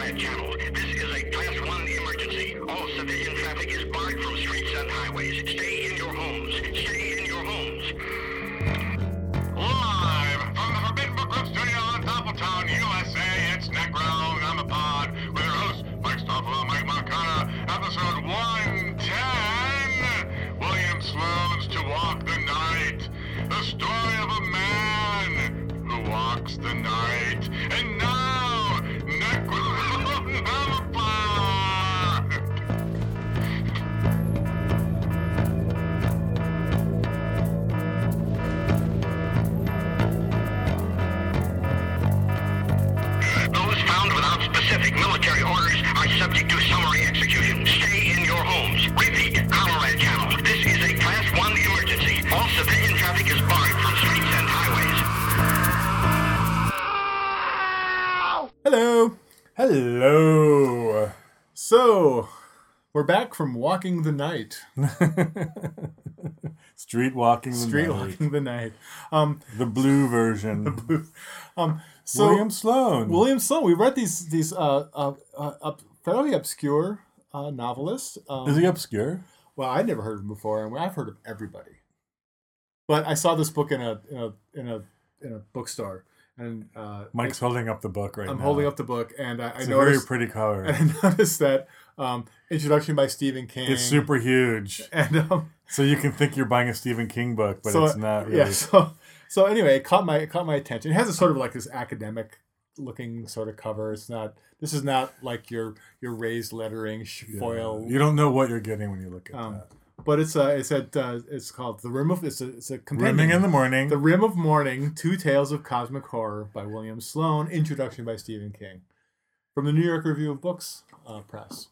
Comrade Channel. This is a Class 1 emergency. All civilian traffic is barred from streets and highways. Stay in your homes. Stay in your homes. Live from the Forbidden Book Club studio on Town, USA, it's Necronomicon with your host, Mike Stoffel, Mike Moncada, episode 110, William Sloane's To Walk the Night, the story of a man who walks the night, and now, Necronomicon! Specific military orders are subject to summary execution. Stay in your homes. Repeat, Comrade Channel. This is a Class 1 emergency. All civilian traffic is barred from streets and highways. Hello. Hello. So, we're back from walking the night. Street walking the Street night. walking the night. The blue version. So William Sloane. William Sloane. We read these fairly obscure novelists. Is he obscure? Well, I'd never heard of him before, and I've heard of everybody. But I saw this book in a bookstore, and Mike's holding up the book right now. I'm holding up the book, and I It's noticed, a very pretty cover. and I noticed that introduction by Stephen King. It's super huge. And So you can think you're buying a Stephen King book, but it's not really. Yeah, so anyway, it caught my attention. It has a sort of like this academic looking sort of cover. This is not like your raised lettering foil. You don't know what you're getting when you look at that. But it's called The Rim of it's a compendium. Rimming in the Morning. The Rim of Morning: Two Tales of Cosmic Horror by William Sloane. Introduction by Stephen King, from the New York Review of Books press.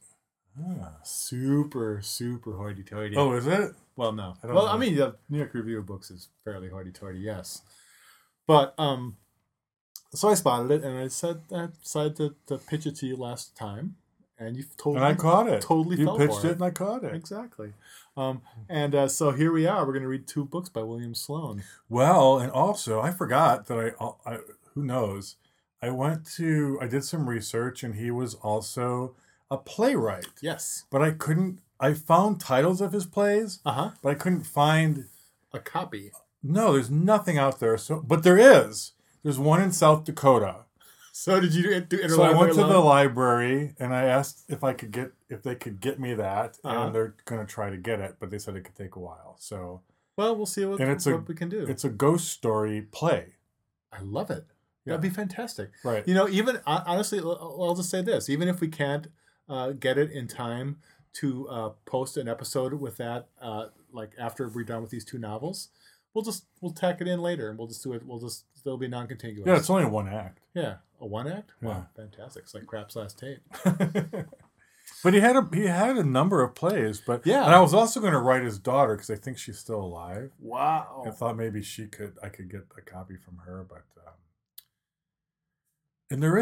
Super hoity-toity. Oh, is it? Well, no. I don't Well, know. I mean, the New York Review of Books is fairly hoity-toity, yes. But so I spotted it, and I decided to pitch it to you last time, and you totally. And I caught it. Totally, You fell pitched for it, and I caught it. Exactly. And so here we are. We're going to read two books by William Sloane. Well, and also I forgot that I who knows? I did some research, and he was also a playwright. Yes. But I found titles of his plays, but I couldn't find a copy. No, there's nothing out there. But there is. There's one in South Dakota. So did you do So I went to the library and I asked if they could get me that, and they're going to try to get it, but they said it could take a while. So well, we'll see what we can do. It's a ghost story play. I love it. Yeah. That'd be fantastic. Right. Even honestly, I'll just say this: even if we can't get it in time to post an episode with that, like after we're done with these two novels, we'll tack it in later, and we'll just do it. It'll be non-contiguous. Yeah, it's only one act. Yeah, a one act. Yeah. Wow, fantastic! It's like Crapp's Last Tape. But he had a number of plays. But yeah, and I was also going to write his daughter because I think she's still alive. Wow. I thought maybe I could get a copy from her, but and there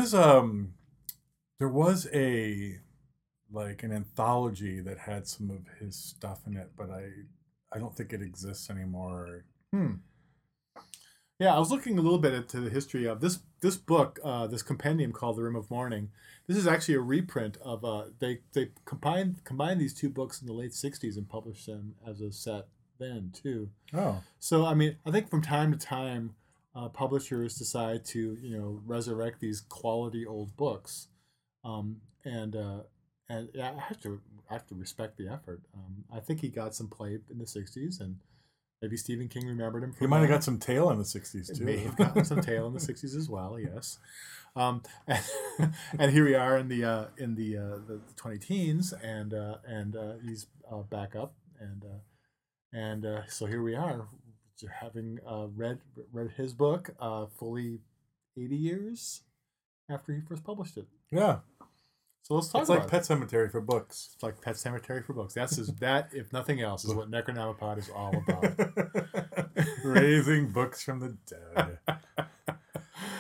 was an anthology that had some of his stuff in it, but I don't think it exists anymore. Yeah, I was looking a little bit into the history of this book, this compendium called The Rim of Morning. This is actually a reprint of they combined these two books in the late 60s and published them as a set then too. Oh. So I mean, I think from time to time publishers decide to resurrect these quality old books. And yeah, I have to respect the effort. I think he got some play in the 60s, and maybe Stephen King remembered him. He might have got some tail in the 60s too. May have gotten some tail in the 60s as well. Yes. And here we are in the 20 teens, and he's back up, and so here we are, having read his book fully 80 years after he first published it. Yeah. So let's talk It's about like Pet Sematary for books. It's like Pet Sematary for books. That, if nothing else, is what Necronomicon is all about. Raising books from the dead.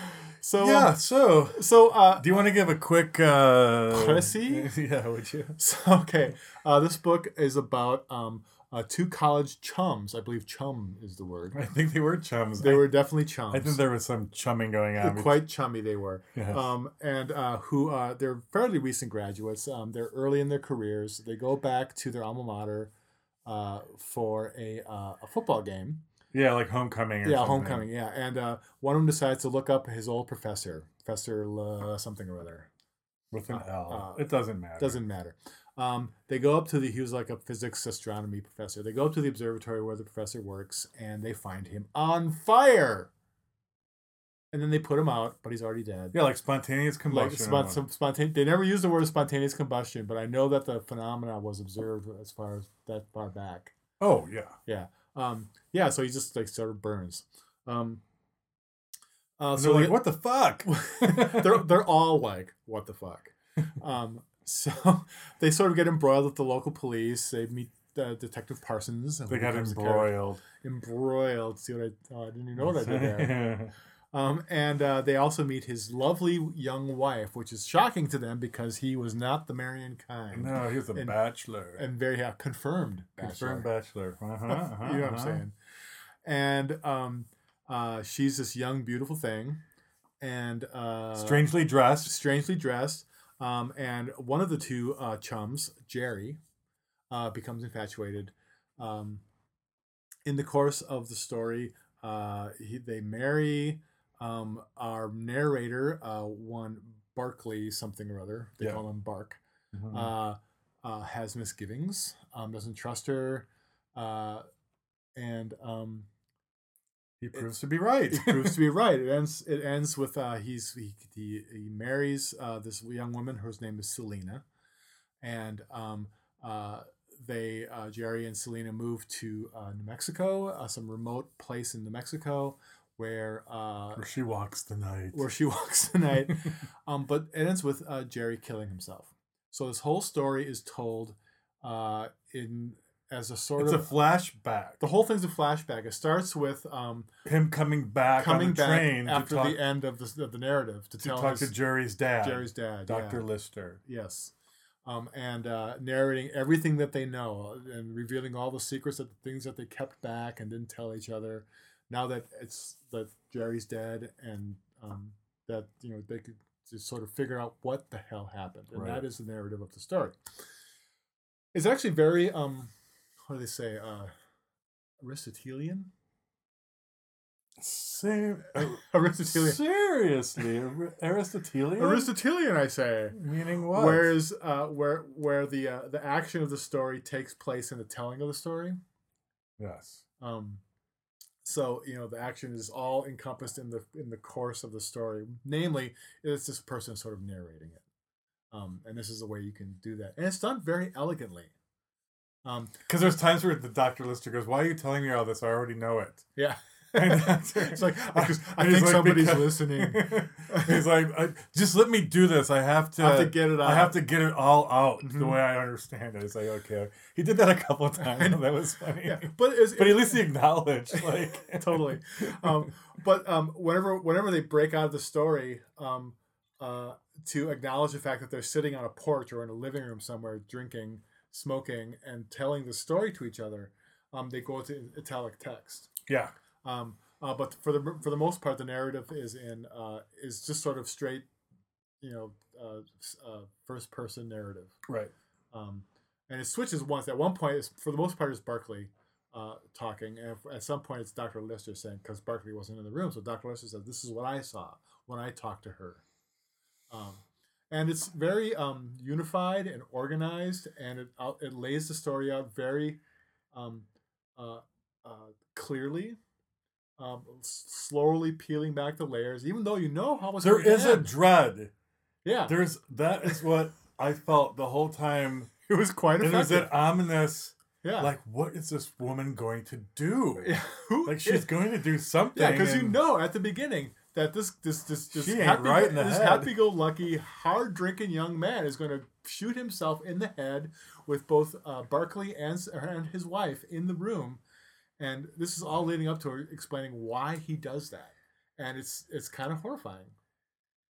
So Yeah. So, so do you want to give a quick? Précis? Yeah. Would you? So, okay, this book is about two college chums. I believe chum is the word. I think they were chums. They were definitely chums. I think there was some chumming going on. Quite chummy they were. Yes. And who they're fairly recent graduates. They're early in their careers. They go back to their alma mater for a football game. Yeah, like homecoming. Or something. Homecoming. Yeah, and one of them decides to look up his old professor, Professor something or other. With an L. It doesn't matter. Doesn't matter. They go up to he was like a physics astronomy professor. They go up to the observatory where the professor works, and they find him on fire. And then they put him out, but he's already dead. Yeah, like spontaneous combustion. They never used the word spontaneous combustion, but I know that the phenomena was observed as far as that far back. Oh yeah. Yeah. So he just like sort of burns. So So like, what the fuck? they're all like, what the fuck? So they sort of get embroiled with the local police. They meet Detective Parsons. They got embroiled. Embroiled. See what I didn't even know what I did there. And they also meet his lovely young wife, which is shocking to them because he was not the Marion kind. No, he was a bachelor. And very confirmed bachelor. Confirmed bachelor. You know what I'm saying? And she's this young, beautiful thing. And strangely dressed. And one of the two chums, Jerry, becomes infatuated. In the course of the story, they marry. Our narrator, one Barkley something or other, they call him Bark, has misgivings, doesn't trust her, and he proves to be right. It proves to be right. It ends with he marries this young woman whose name is Selena, and Jerry and Selena move to New Mexico, some remote place in New Mexico where she walks the night. But it ends with Jerry killing himself. So this whole story is told as a sort of... It's a flashback. The whole thing's a flashback. It starts with him coming back on the train after the end of the narrative to talk to Jerry's dad, Dr. Yeah. Lister. Yes. And narrating everything that they know and revealing all the secrets, of the things that they kept back and didn't tell each other. Now that Jerry's dead, and that they could just sort of figure out what the hell happened, and that is the narrative of the story. It's actually very what do they say? Aristotelian. Aristotelian. Seriously, Aristotelian. Aristotelian, I say. Meaning what? Whereas where the action of the story takes place in the telling of the story. Yes. So the action is all encompassed in the course of the story. Namely, it's this person sort of narrating it, and this is the way you can do that, and it's done very elegantly. Because there's times where the Dr. Lister goes, "Why are you telling me all this? I already know it." Yeah. It's like, because I think somebody's listening. He's like, just let me do this. I have to get it out. I have to get it all out the way I understand it. It's like, okay. He did that a couple of times. That was funny. Yeah, but at least he acknowledged. Like totally. But whenever they break out of the story, to acknowledge the fact that they're sitting on a porch or in a living room somewhere, drinking, smoking, and telling the story to each other, they go to italic text. Yeah. But for the most part, the narrative is just sort of straight, first person narrative. Right. And it switches once. At one point, for the most part, it's Barkley talking, and at some point, it's Dr. Lister saying, because Barkley wasn't in the room, so Dr. Lister says, "This is what I saw when I talked to her." And it's very unified and organized, and it lays the story out very clearly. Slowly peeling back the layers, even though you know how it's there is a dread. Yeah, that is what I felt the whole time. It was quite effective. It was that ominous. Yeah, like, what is this woman going to do? Yeah. She's going to do something. Yeah, because at the beginning that this this happy-go-lucky, hard-drinking young man is going to shoot himself in the head with both Barkley and his wife in the room. And this is all leading up to her explaining why he does that, and it's kind of horrifying.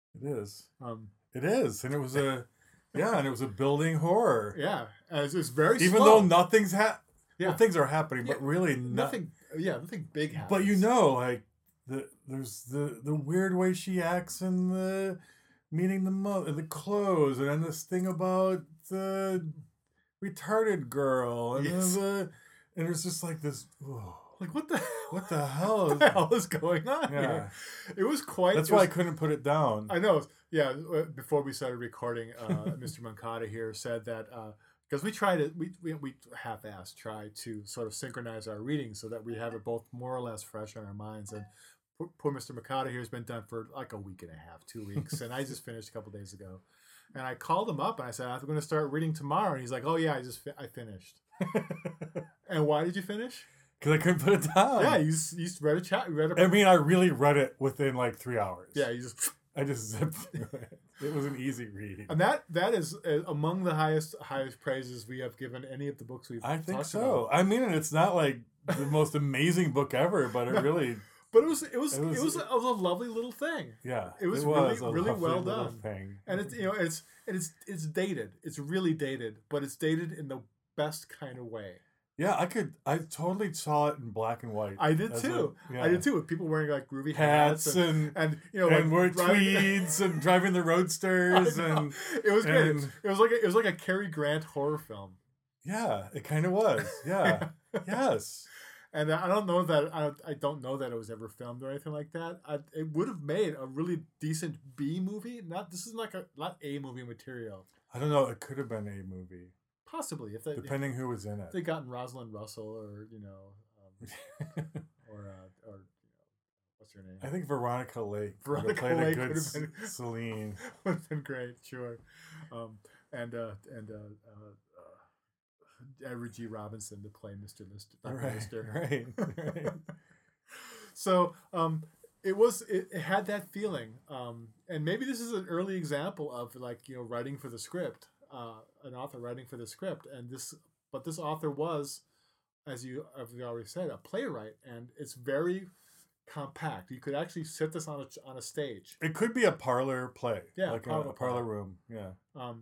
It is. Um, It is, and it was a and it was a building horror. yeah, and it's very Even slow. though nothing's Yeah. things are happening, but Yeah, really nothing. Yeah, nothing big happens. But like there's the weird way she acts and the meeting the mother and the clothes, and then this thing about the retarded girl, and Yes. and it's just like this. Oh, like what the what the hell? what the hell is going on Yeah. here? It was quite. That's it why I was- couldn't put it down. I know. Yeah, before we started recording, Mr. Mancata here said that because we try to we half-assed try to sort of synchronize our readings so that we have it both more or less fresh on our minds. And poor Mr. Mancata here has been done for like a week and a half, 2 weeks, and I just finished a couple days ago. And I called him up and I said, I'm going to start reading tomorrow. And he's like, oh yeah, I finished. And why did you finish? Because I couldn't put it down. Yeah, you read a chat. You read a. I mean, I really read it within like 3 hours. Yeah, you just. I just zipped through it. It was an easy read. And that is among the highest praises we have given any of the books we've. I think talked so. about. I mean, and it's not like the most amazing book ever, but it really, But it was a lovely little thing, yeah, It was a really lovely well little done. thing. and it's dated. It's really dated, but it's dated in the best kind of way. Yeah, I totally saw it in black and white. I did as too. yeah. I did too. With people wearing like groovy Hats hats and and and wearing driving- tweeds and driving the roadsters I know. and It was great. and- It was like a Cary Grant horror film. yeah, it kind of was. Yeah, yes. And I don't know that it was ever filmed or anything like that. It would have made a really decent B movie. This is not A movie material. I don't know. It could have been a movie, Possibly if depending who was in it. they gotten Rosalind Russell or or what's her name? I think Veronica Lake Veronica would have played Lake a good would have been- Celine. Would have been great, sure. And Edward G. Robinson to play Mr. Lister. Dr. Right, Lister. right. So it had that feeling, and maybe this is an early example of writing for the script, an author writing for the script, but this author was, as we already said, a playwright, and it's very compact. You could actually sit this on a stage. It could be a parlor play. Yeah, like parlor a parlor play. room. Yeah.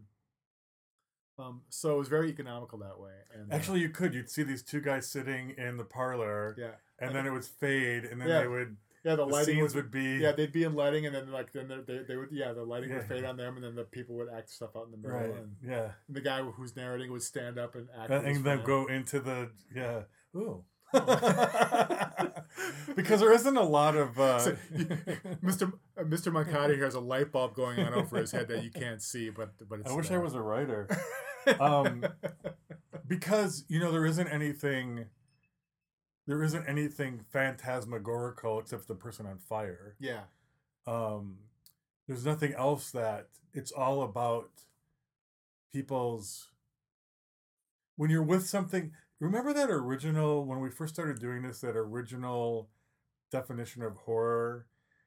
So it was very economical that way. And Actually, you'd see these two guys sitting in the parlor, yeah, and then it would fade, and then Yeah. they would the the lighting scenes would be they'd be in lighting, and then they would the lighting would Yeah. fade on them, and then the people would act stuff out in the middle, right. and Yeah, the guy who's narrating would stand up and act. with his and then friend. go into the Ooh. Because there isn't a lot of. So, Mr. Mancati here has a light bulb going on over his head that you can't see, but it's I wish I there. was a writer. Because there isn't anything phantasmagorical except the person on fire. Yeah, There's nothing else that it's all about people's. When you're with something, remember that original when we first started doing this? That original definition of horror.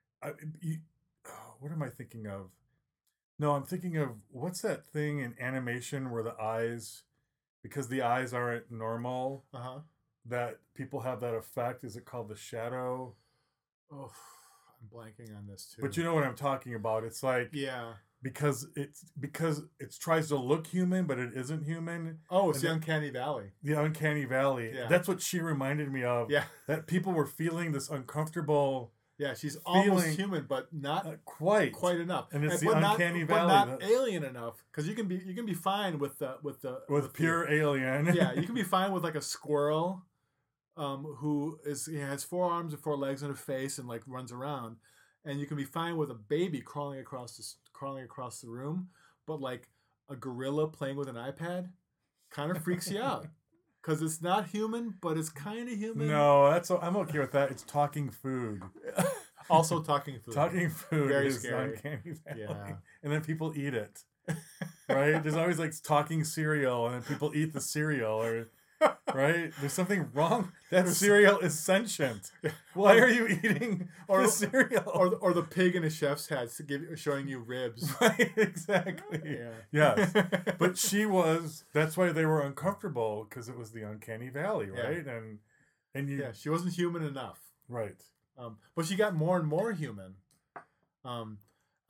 What am I thinking of? No, I'm thinking of what's that thing in animation where the eyes, because the eyes aren't normal, that people have that effect. Is it called the shadow? Oh, I'm blanking on this too. But you know what I'm talking about. It's like yeah. because it tries to look human, but it isn't human. Oh, it's And the Uncanny Valley. The Uncanny Valley. Yeah. That's what she reminded me of. Yeah, That people were feeling this uncomfortable. yeah. She's almost Feeling- human, but not Quite. enough. And it's the but Uncanny but Valley not that- alien enough, because you can be fine with Pure alien. Yeah, you can be fine with like a squirrel, who has 4 arms and 4 legs and a face and like runs around, and you can be fine with a baby crawling across the room, but like a gorilla playing with an iPad kind of freaks you out because it's not human, but it's kind of human. No, I'm okay with that. It's talking food. Also talking food. Talking food Very is scary. Uncanny Valley. Yeah. And then people eat it. Right? There's always like talking cereal, and then people eat the cereal, or right? There's something wrong. That cereal is sentient. Why are you eating the cereal? or the pig in a chef's hat showing you ribs. Right, exactly. Yeah. Yes. But that's why they were uncomfortable, because it was the Uncanny Valley, Yeah. right? And you Yeah, she wasn't human enough. right. But she got more and more human.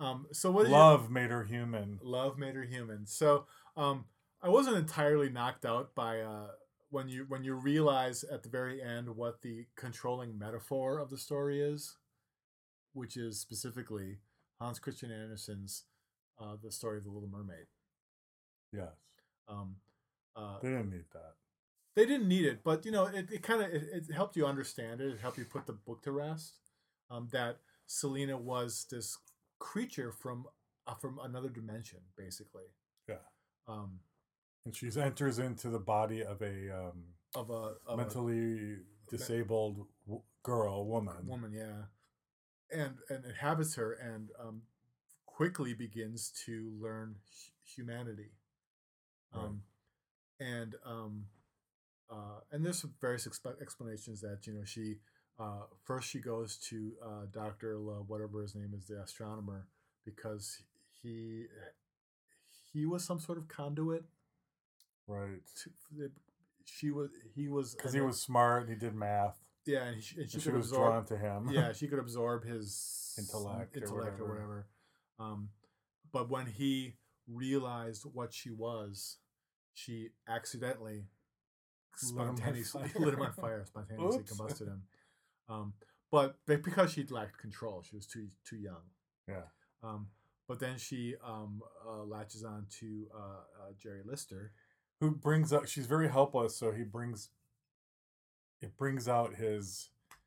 So what is Love made her human. Love made her human. So I wasn't entirely knocked out by when you realize at the very end what the controlling metaphor of the story is, which is specifically Hans Christian Andersen's The Story of the Little Mermaid. Yes. Um, They didn't need that. they didn't need it, but it kind of it helped you understand it. It helped you put the book to rest. That Selena was this creature from another dimension, basically. Yeah. Um, And she enters into the body of a of a mentally disabled woman. woman, yeah, and inhabits her and quickly begins to learn humanity. And there's some various explanations that she first she goes to Dr. whatever his name is, the astronomer, because he was some sort of conduit. Right. He was Because he was smart and he did math. Yeah, and she She could was absorb. drawn to him. Yeah, she could absorb his Intellect or or whatever. But when he realized what she was, she accidentally spontaneously lit him on fire, spontaneously Oops. combusted him. But because she lacked control, she was too young. Yeah. But then she latches on to Jerry Lister, Who brings up? She's very helpless, so it brings out his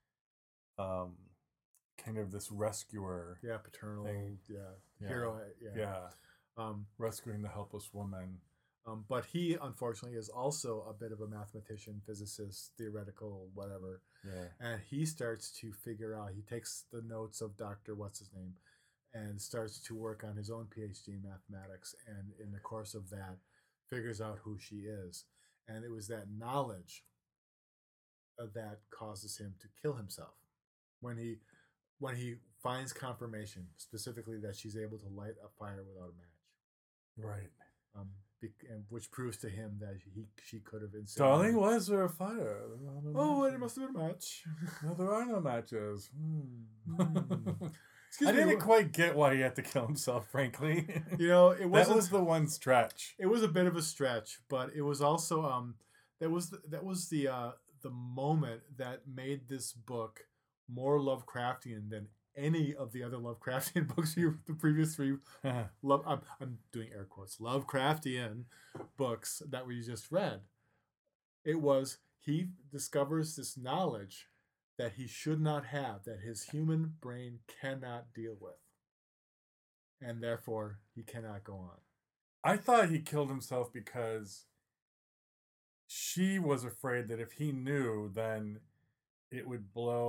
kind of this rescuer. yeah, paternal, thing. yeah, hero, Yeah. Rescuing the helpless woman. But he, unfortunately, is also a bit of a mathematician, physicist, theoretical, whatever. Yeah. And he starts to figure out, he takes the notes of Dr. What's-His-Name and starts to work on his own PhD in mathematics. And in the course of that, figures out who she is. And it was that knowledge that causes him to kill himself. When he finds confirmation, specifically that she's able to light a fire without a match. Right. And which proves to him that she could have instead. Darling, why is there a fire? Oh, it must have been a match. No, there are no matches. Excuse I me. didn't quite get why he had to kill himself, frankly. It wasn't. That was the one stretch. It was a bit of a stretch, but it was also that was the moment that made this book more Lovecraftian than any of the other Lovecraftian books the previous three I'm doing air quotes Lovecraftian books that we just read. It was he discovers this knowledge that he should not have, that his human brain cannot deal with, and therefore he cannot go on. I thought he killed himself because she was afraid that if he knew, then it would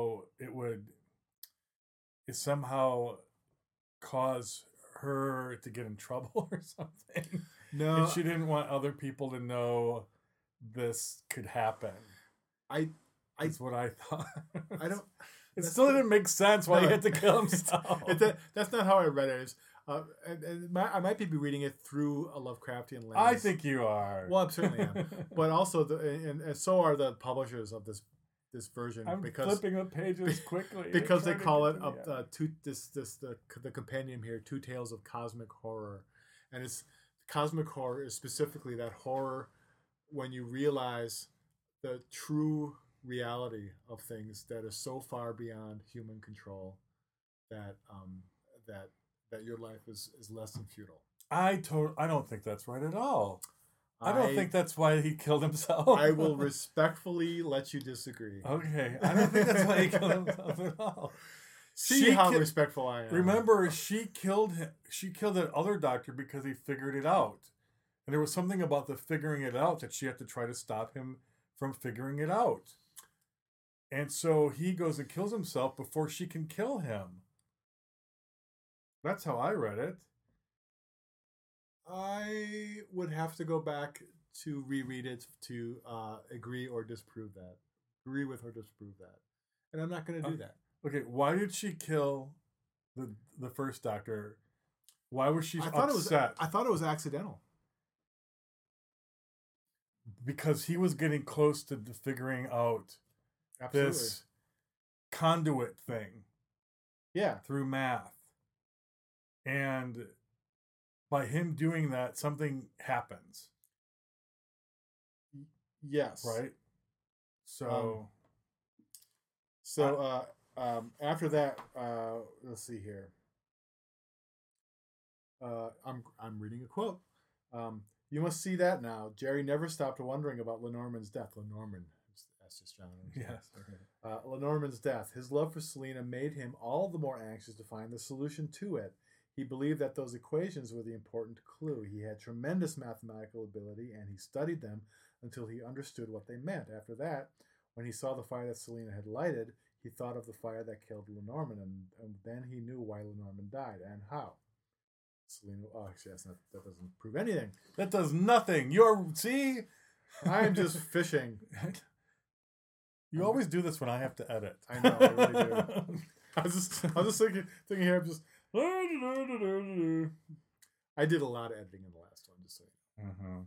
somehow cause her to get in trouble or something. No, And she didn't want other people to know this could happen. That's what I thought. I don't. It still didn't make sense why he had to kill himself. That's not how I read it. I might be reading it through a Lovecraftian lens. I think you are. Well, I certainly am. But also, and so are the publishers of this version. I'm because flipping the pages quickly because they trying to call get it to the the compendium here, Two Tales of Cosmic Horror, and it's cosmic horror is specifically that horror when you realize the true reality of things that are so far beyond human control that that your life is less than futile. I don't think that's right at all. I don't think that's why he killed himself. I will respectfully let you disagree. Okay, I don't think that's why he killed himself at all. See how respectful I am. Remember, she killed that other doctor because he figured it out, and there was something about the figuring it out that she had to try to stop him from figuring it out, and so he goes and kills himself before she can kill him. That's how I read it. I would have to go back to reread it to agree or disprove that. Agree with or disprove that. And I'm not going to do that. Okay, why did she kill the first doctor? Why was she upset? I thought it was accidental. Because he was getting close to figuring out Absolutely. this conduit thing. Yeah. Through math. And by him doing that, something happens, Yes. right? So, After that, let's see here. I'm reading a quote. You must see that now. Jerry never stopped wondering about Lenormand's death. Lenormand, that's just John. yes. Lenormand's death. His love for Selena made him all the more anxious to find the solution to it. He believed that those equations were the important clue. He had tremendous mathematical ability, and he studied them until he understood what they meant. After that, when he saw the fire that Selena had lighted, he thought of the fire that killed Lenormand, and then he knew why Lenormand died and how. Selena, actually, that doesn't prove anything. That does nothing. See? I'm just fishing. You always do this when I have to edit. I know, I really do. I was just thinking here, I'm just. I did a lot of editing in the last one, just so you know. Mm-hmm.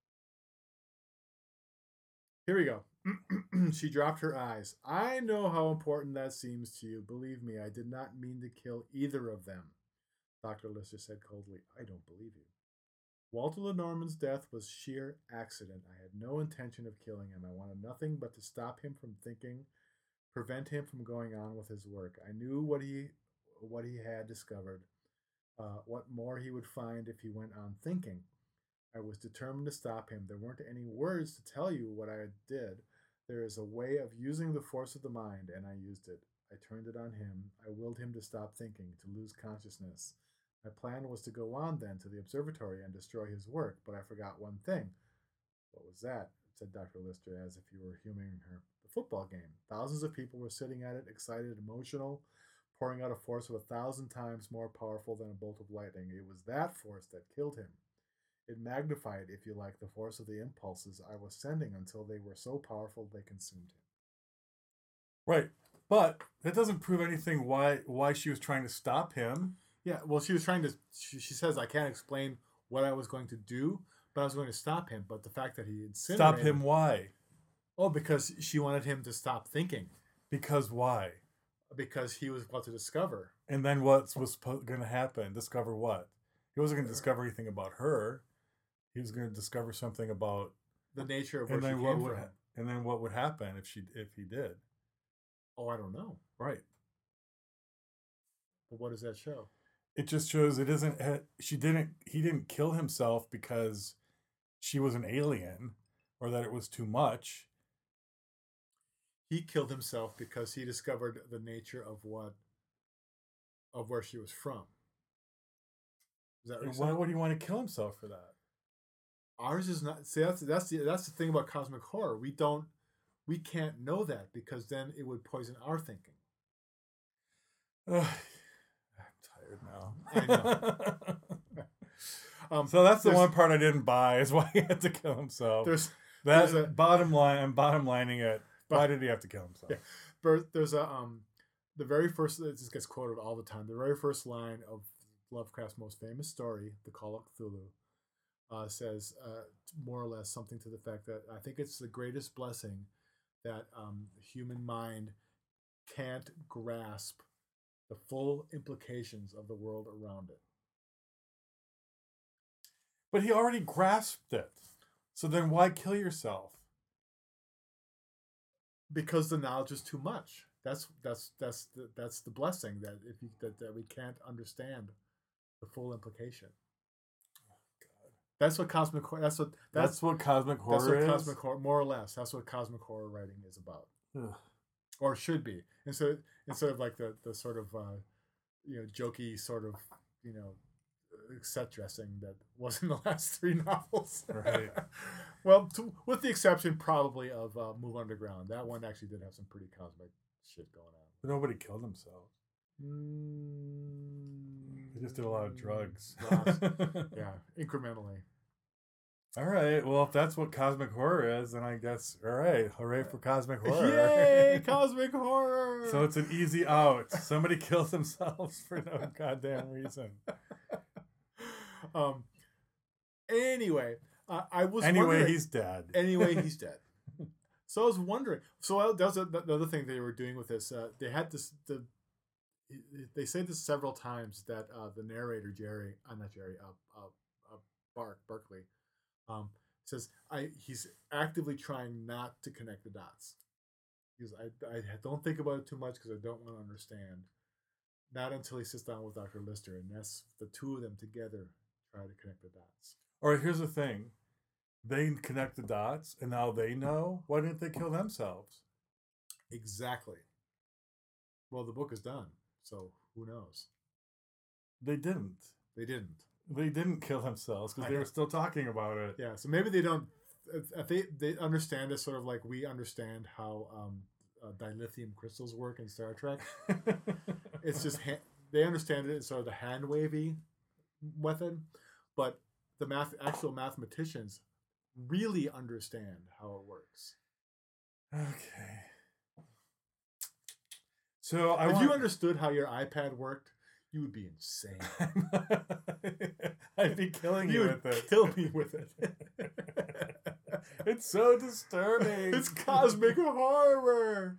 Here we go. She dropped her eyes. I know how important that seems to you. Believe me, I did not mean to kill either of them. Dr. Lister said coldly, I don't believe you. Walter Lenormand's death was sheer accident. I had no intention of killing him. I wanted nothing but to stop him from thinking, prevent him from going on with his work. I knew what he had discovered, what more he would find if he went on thinking. I was determined to stop him. There weren't any words to tell you what I did. There is a way of using the force of the mind, and I used it. I turned it on him. I willed him to stop thinking, to lose consciousness. My plan was to go on then to the observatory and destroy his work, but I forgot one thing. What was that? Said Dr. Lister, as if you were humoring her. The football game. Thousands of people were sitting at it, excited, emotional, pouring out a force of 1,000 times more powerful than a bolt of lightning. It was that force that killed him. It magnified, if you like, the force of the impulses I was sending until they were so powerful they consumed him. Right. But that doesn't prove anything why she was trying to stop him. Yeah, well, she was trying to... She says, I can't explain what I was going to do, but I was going to stop him. But the fact that he incinerated... Stop him why? Oh, because she wanted him to stop thinking. Because why? Because he was about to discover. And then what was going to happen? Discover what? He wasn't going to discover anything about her. He was going to discover something about... the nature of where she came from. And then what would happen if he did? Oh, I don't know. Right. But what does that show? It just shows it isn't. He didn't kill himself because she was an alien, or that it was too much. He killed himself because he discovered the nature of where she was from. Is that why would he want to kill himself for that? Ours is not. See, that's the thing about cosmic horror. We can't know that because then it would poison our thinking. I'm tired now. I know. So that's the one part I didn't buy, is why he had to kill himself. There's a bottom line. I'm bottom lining it. Why did he have to kill himself? Yeah. But there's the very first. This gets quoted all the time. The very first line of Lovecraft's most famous story, The Call of Cthulhu, says more or less something to the fact that I think it's the greatest blessing that the human mind can't grasp the full implications of the world around it. But he already grasped it. So then why kill yourself? Because the knowledge is too much. That's the blessing, that that we can't understand the full implication. Oh, God. That's what cosmic horror. That's what cosmic horror is. Cosmic horror, more or less. That's what cosmic horror writing is about, or should be. Instead of like the sort of jokey sort of set dressing that was in the last three novels. Right. Well, with the exception probably of Move Underground. That one actually did have some pretty cosmic shit going on. But nobody killed themselves. They just did a lot of drugs. Yeah, incrementally. All right. Well, if that's what cosmic horror is, then I guess, all right. Hooray for cosmic horror. Yay, cosmic horror. So it's an easy out. Somebody kills themselves for no goddamn reason. Anyway, I was wondering, he's dead. Anyway, he's dead. So I was wondering. So that was the other thing they were doing with this. They had this. they say this several times that the narrator Jerry, not Jerry, Barkley, um, says he's actively trying not to connect the dots. Because I don't think about it too much because I don't want to understand. Not until he sits down with Dr. Lister, and that's the two of them together try to connect the dots. All right, here's the thing. They connect the dots, and now they know. Why didn't they kill themselves? Exactly. Well, the book is done, so who knows? They didn't. They didn't. They didn't kill themselves because they were still talking about it. Yeah, so maybe they don't. If they understand it sort of like we understand how dilithium crystals work in Star Trek. It's just they understand it in sort of the hand wavy method, but the actual mathematicians really understand how it works. Okay. So if you understood how your iPad worked, you would be insane. I'd be killing you with it. Kill me with it. It's so disturbing. It's cosmic horror.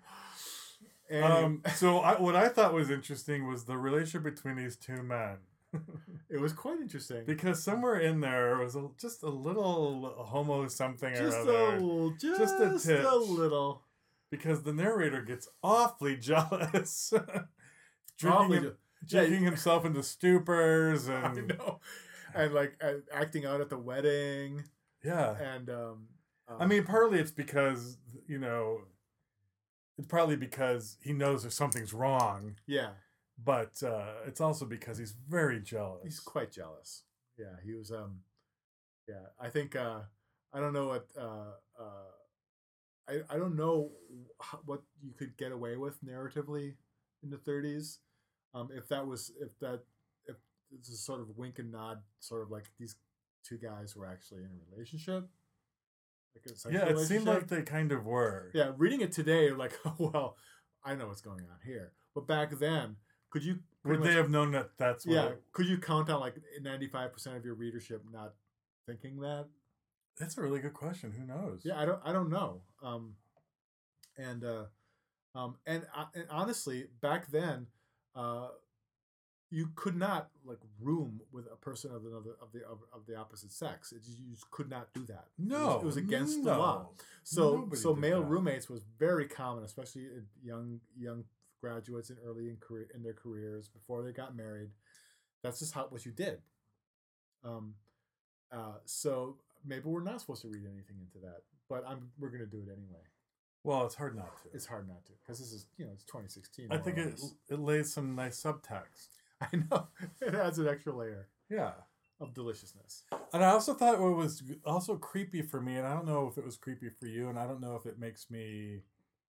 So what I thought was interesting was the relationship between these two men. It was quite interesting because somewhere in there was just a little homo something just or other. Just a little. Because the narrator gets awfully jealous. Drinking himself into stupors and I know. And like acting out at the wedding. Yeah. And I mean, partly it's because, it's probably because he knows that something's wrong. Yeah. But it's also because he's very jealous. He's quite jealous. Yeah, he was. Yeah, I think I don't know what. I don't know what you could get away with narratively in the 30s. If it's a sort of wink and nod, sort of like these two guys were actually in a relationship. Like it seemed like they kind of were. Yeah, reading it today, like, oh, well, I know what's going on here. But back then, could you... Would they have known that that's what... Yeah, could you count on like 95% of your readership not thinking that? That's a really good question. Who knows? Yeah, I don't know. And honestly, back then, you could not like room with a person of the opposite sex. You just could not do that. No, it was against the law. So male roommates was very common, especially in young graduates in their careers before they got married. That's just what you did. So maybe we're not supposed to read anything into that, but we're going to do it anyway. Well, it's hard not to. It's hard not to because this is it's 2016. I think it lays some nice subtext. I know it adds an extra layer. Yeah. Of deliciousness. And I also thought what was also creepy for me, and I don't know if it was creepy for you, and I don't know if it makes me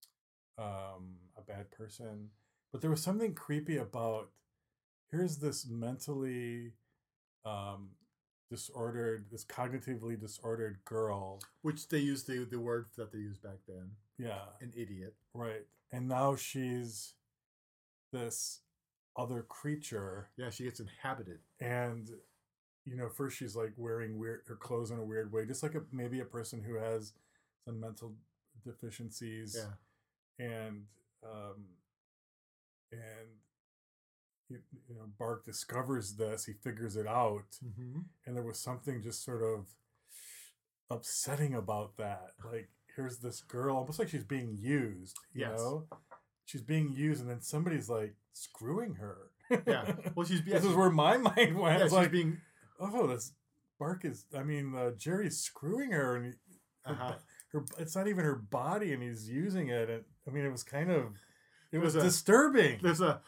a bad person, but there was something creepy about here's this mentally disordered, this cognitively disordered girl. Which they used the word that they used back then. Yeah. An idiot. Right. And now she's this other creature. Yeah, she gets inhabited. And, first she's like wearing her clothes in a weird way, just like maybe a person who has some mental deficiencies. Yeah. And Bark discovers this, he figures it out, and there was something just sort of upsetting about that. Like, here's this girl, almost like she's being used, you know? She's being used, and then somebody's like screwing her. Yeah. Well, this is where my mind went. Yeah, it's like, this Bark is, Jerry's screwing her, and it's not even her body, and he's using it. And it was kind of, it was disturbing. There's a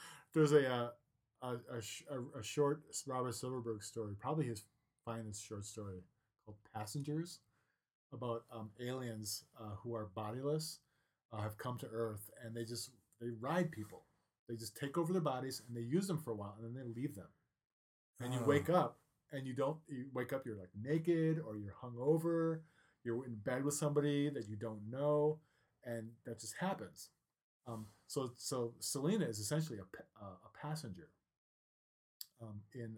short Robert Silverberg story, probably his finest short story, called Passengers, about aliens who are bodiless, have come to Earth, and they ride people. They just take over their bodies and they use them for a while, and then they leave them. And you wake up, and you wake up, you're like naked, or you're hungover, you're in bed with somebody that you don't know, and that just happens. So Selena is essentially a passenger in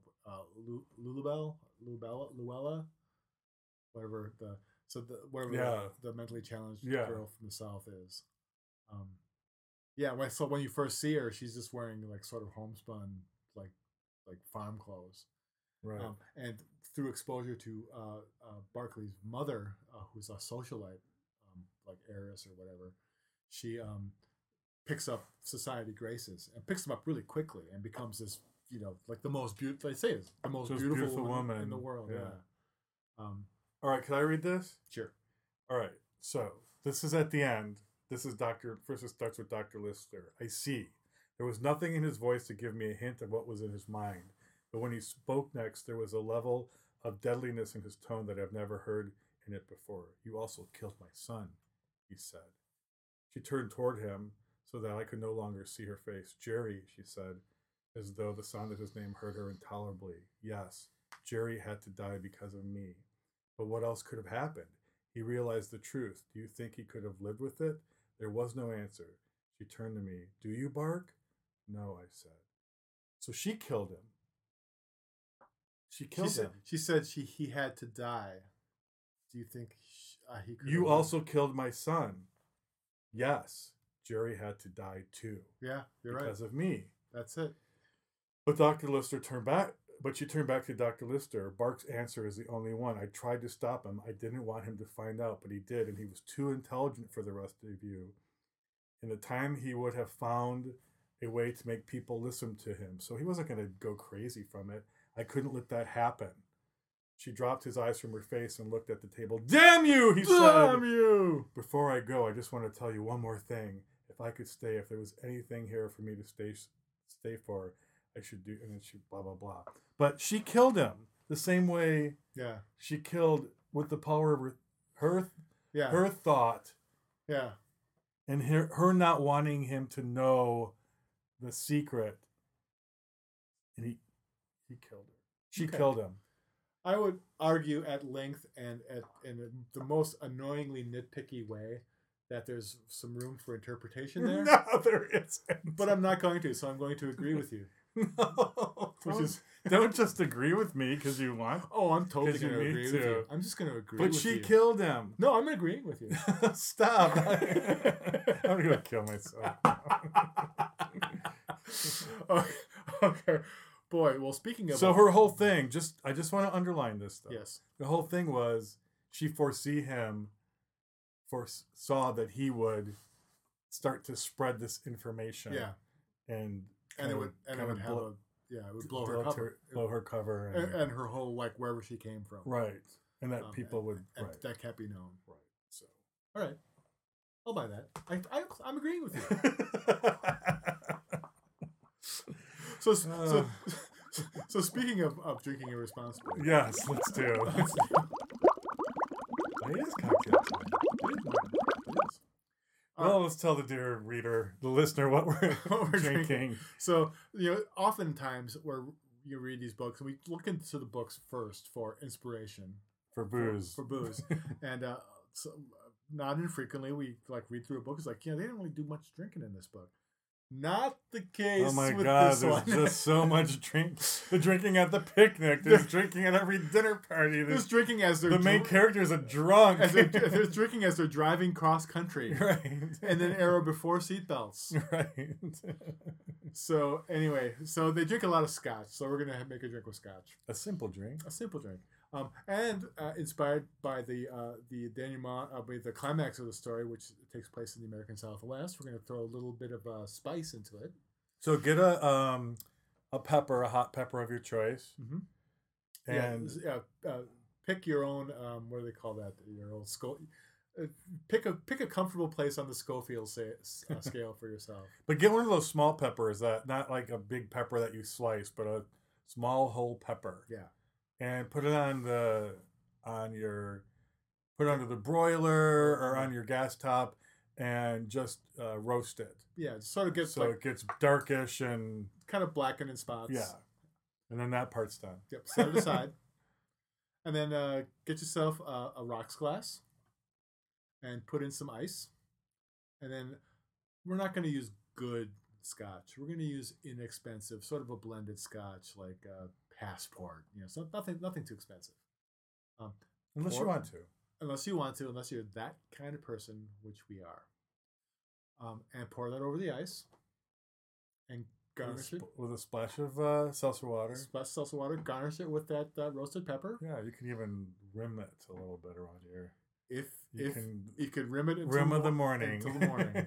Luella, whatever the mentally challenged girl from the South is. Yeah, when you first see her, she's just wearing like sort of homespun like farm clothes. Right. And through exposure to Barclay's mother, who's a socialite, like heiress or whatever, she picks up society graces and picks them up really quickly and becomes this, like the most beautiful. They say it's the most beautiful woman in the world. Yeah. All right. Can I read this? Sure. All right. So this is at the end. This is Dr. First, it starts with Dr. Lister. I see. There was nothing in his voice to give me a hint of what was in his mind. But when he spoke next, there was a level of deadliness in his tone that I've never heard in it before. You also killed my son, he said. She turned toward him so that I could no longer see her face. Jerry, she said, as though the sound of his name hurt her intolerably. Yes, Jerry had to die because of me. But what else could have happened? He realized the truth. Do you think he could have lived with it? There was no answer. She turned to me. Do you, Bark? No, I said. So she killed him. She killed him. She said he had to die. Do you think he could? You also killed my son. Yes, Jerry had to die too. Yeah, you're because of me. That's it. But Dr. Lister turned back. But she turned back to Dr. Lister. Bark's answer is the only one. I tried to stop him. I didn't want him to find out, but he did, and he was too intelligent for the rest of you. In the time, he would have found a way to make people listen to him. So he wasn't going to go crazy from it. I couldn't let that happen. She dropped his eyes from her face and looked at the table. Damn you, he said. Damn you. Before I go, I just want to tell you one more thing. If I could stay, if there was anything here for me to stay for, I should do, and then she blah, blah, blah. But she killed him the same way she killed with the power of her thought. Yeah. And her not wanting him to know the secret. And he killed her. She killed him. I would argue at length and in the most annoyingly nitpicky way that there's some room for interpretation there. No, there isn't. But I'm not going to, so I'm going to agree with you. No, don't just agree with me because you want. Oh, I'm totally going to agree with you. I'm just going to agree with you. But she killed him. No, I'm agreeing with you. Stop. I'm going to kill myself. Okay. Boy, well, speaking of... So her whole thing, I just want to underline this, though. Yes. The whole thing was she foresaw that he would start to spread this information. Yeah. And it would blow her cover. Blow her cover. And her whole, like, wherever she came from. Right. And that people would... And right. that can't be known. Right. So. All right. I'll buy that. I'm agreeing with you. So speaking of drinking irresponsibly. Yes, let's do. It is cocktail time. Well, let's tell the dear reader, the listener, what we're drinking. So, oftentimes you read these books, and we look into the books first for inspiration. For booze. And so not infrequently, we read through a book. It's like, they didn't really do much drinking in this book. Not the case. Oh my with God! this There's one. just so much drink. The drinking at the picnic. There's drinking at every dinner party. There's drinking as the main character is a drunk. There's drinking as they're driving cross country. Right. And then arrow before seatbelts. Right. So anyway, they drink a lot of scotch. So we're gonna make a drink with scotch. A simple drink. A simple drink. And inspired by the denouement, the climax of the story, which takes place in the American Southwest, we're going to throw a little bit of spice into it. So get a pepper, a hot pepper of your choice, and pick your own. What do they call that? Your own pick a comfortable place on the Schofield scale for yourself. But get one of those small peppers that not like a big pepper that you slice, but a small whole pepper. Yeah. And put it under the broiler or on your gas top, and just roast it. Yeah, it sort of gets it gets darkish and kind of blackened in spots. Yeah, and then that part's done. Yep, set it aside, and then get yourself a rocks glass, and put in some ice, and then we're not going to use good scotch. We're going to use inexpensive, sort of a blended scotch like Passport. So nothing too expensive. Unless you want to. Unless you're that kind of person, which we are. and pour that over the ice, and garnish it with a splash of seltzer water. splash salsa water. Garnish it with that roasted pepper. Yeah, you can even rim it a little bit around here. If You if can you could rim it until rim of the morning. until the morning,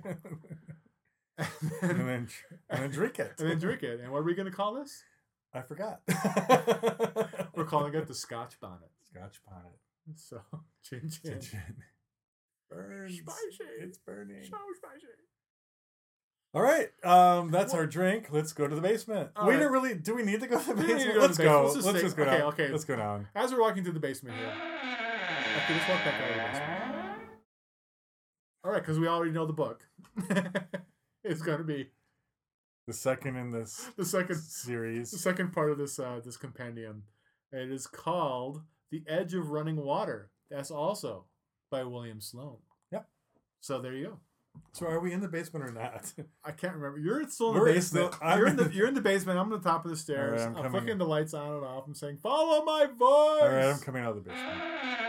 and then drink it. and then drink it. And what are we going to call this? I forgot. We're calling it the Scotch Bonnet. Scotch bonnet. So chin chin. Burns. Spicy. It's burning. So spicy. All right, that's our drink. Let's go to the basement. All We right. didn't really. Do we need to go to the We need to basement? go to Let's the go. basement. Let's just go okay, down. okay. Let's go down. As we're walking to the basement here, okay, let's walk back out of the basement. All right, because we already know the book. It's going to be The second in this the second series. part of this this compendium. It is called "The Edge of Running Water." That's also by William Sloane. Yep. So there you go. So are we in the basement or not? I can't remember. You're still in the We're basement. still- You're in the basement. I'm on the top of the stairs. All right, I'm I'm coming flicking in. the lights on and off. I'm saying, "Follow my voice." All right, I'm coming out of the basement.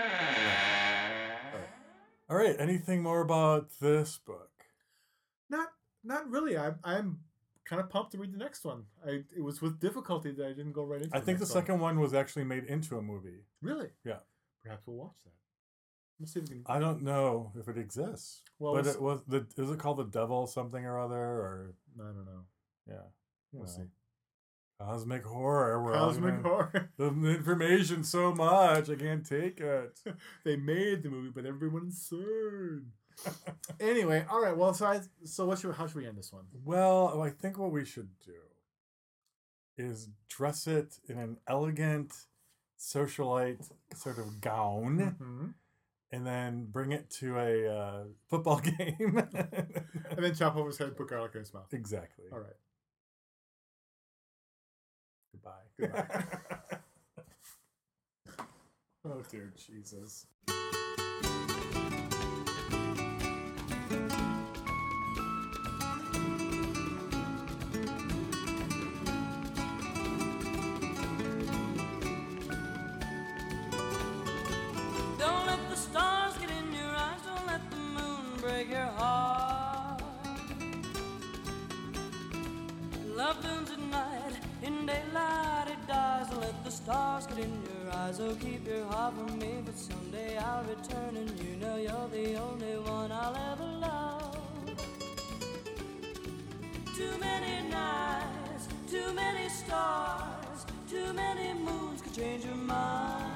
All right. Anything more about this book? Not really. I'm kind of pumped to read the next one. It was with difficulty that I didn't go right into. I think the next one. second one was actually made into a movie. Really? Yeah. Perhaps we'll watch that. Let's see if we can. I don't know if it exists. Well, but we'll it was the. Is it called The Devil something or other? Or I don't know. yeah, you We'll know. see. Cosmic horror. We're all Cosmic gonna- horror. The information so much I can't take it. They made the movie, but everyone's concerned. Anyway, all right. Well, so how should we end this one? Well, I think what we should do is dress it in an elegant socialite sort of gown, Mm-hmm. and then bring it to a football game. And then chop over his head, put garlic in his mouth. Exactly. All right. Goodbye. Goodbye. Oh dear Jesus. Don't let the stars get in your eyes, don't let the moon break your heart. Love blooms at night, in daylight it dies. Don't let the stars get in your eyes, oh keep your heart from me. But someday I'll return and you know you're the only one I'll ever love. Too many nights, too many stars, too many moons could change your mind.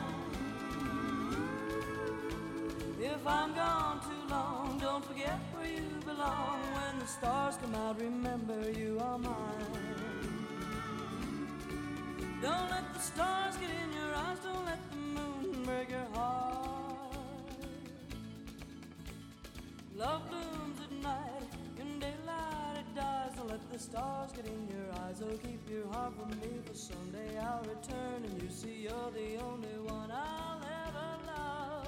If I'm gone too long, don't forget where you belong. When the stars come out, remember you are mine. Don't let the stars get in your eyes, don't let the moon break your heart. Love blooms at night, in daylight it dies. Don't let the stars get in your eyes, oh keep your heart from me. For someday I'll return and you see you're the only one I'll ever love.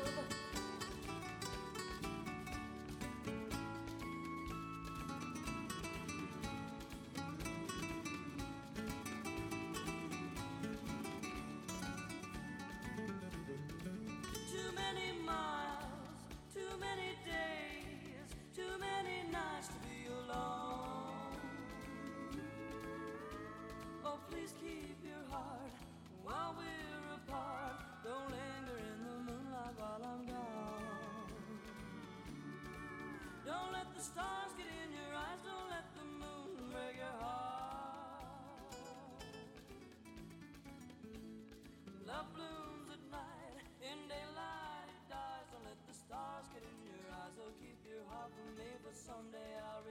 Too many miles, too many days, too many nights to be alone. Oh, please keep your heart while we're apart. Don't linger in the moonlight while I'm gone. Don't let the stars get in your eyes, don't let the moon break your heart. Love blooms at night, in daylight it dies. Don't let the stars get in your eyes, oh keep your heart from me. For someday I'll